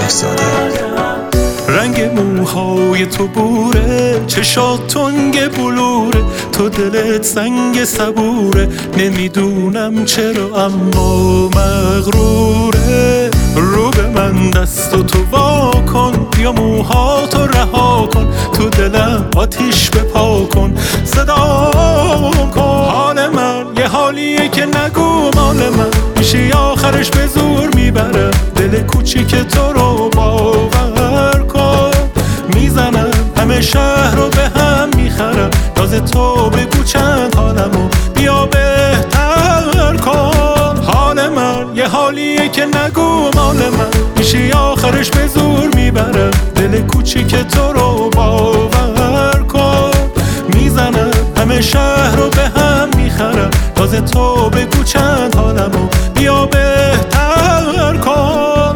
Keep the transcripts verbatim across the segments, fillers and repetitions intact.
بهزاده. رنگ موهای تو بوره، چشات تنگ بلوره، تو دلت سنگ صبوره، نمیدونم چرا اما مغروره. رو به من دست و تو وا کن، بیا موهاتو رها کن، تو دلم آتیش بپا کن، صدام کن. حال من یه حالیه که نگو مال من، میشه آخرش به زور میبرم دل کوچیک تو رو باور کن. میزنم همه شهر رو به هم میخرم، راز تو بگو چند حالمو بیا بهتر کن. حال من یه حالیه که نگو مال من، میشه آخرش به زور میبرم دل کوچیک تو رو باور کن. میزنم همه شهر رو به هم میخرم، راز تو بگو چند حالمو بیا بهتر کن.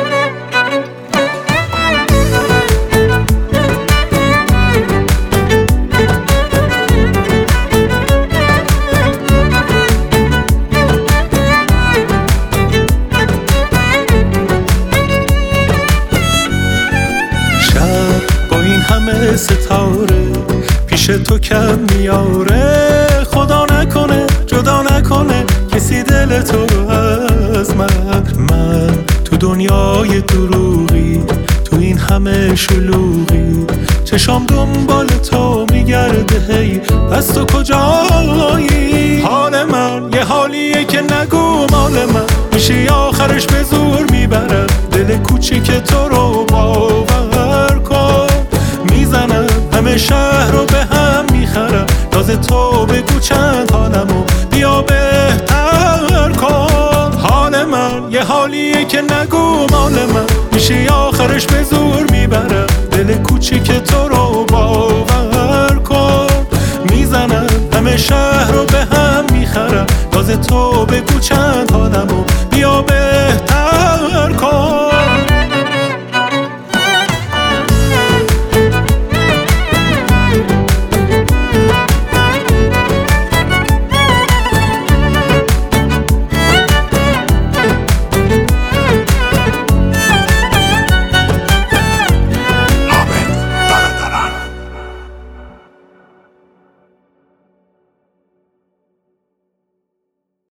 همه ستاره پیش تو کم میاره، خدا نکنه جدا نکنه کسی دل تو رو از من. من تو دنیای دروغی، تو این همه شلوغی، چشام دنبال تو میگرده، هی پس تو کجایی؟ حال من یه حالیه که نگو مال من، میشه آخرش به زور میبرم دل کوچیک تو رو باور کن. میزنم همه شهر رو به هم میخرم، راز تو بگو چند حالمو بیا بهتر کن. حال من یه حالیه که نگو مال من، میشه آخرش به زور میبرم دل کوچیک تو رو باور کن. میزنم همه شهر رو به هم میخرم، راز تو بگو چند حالمو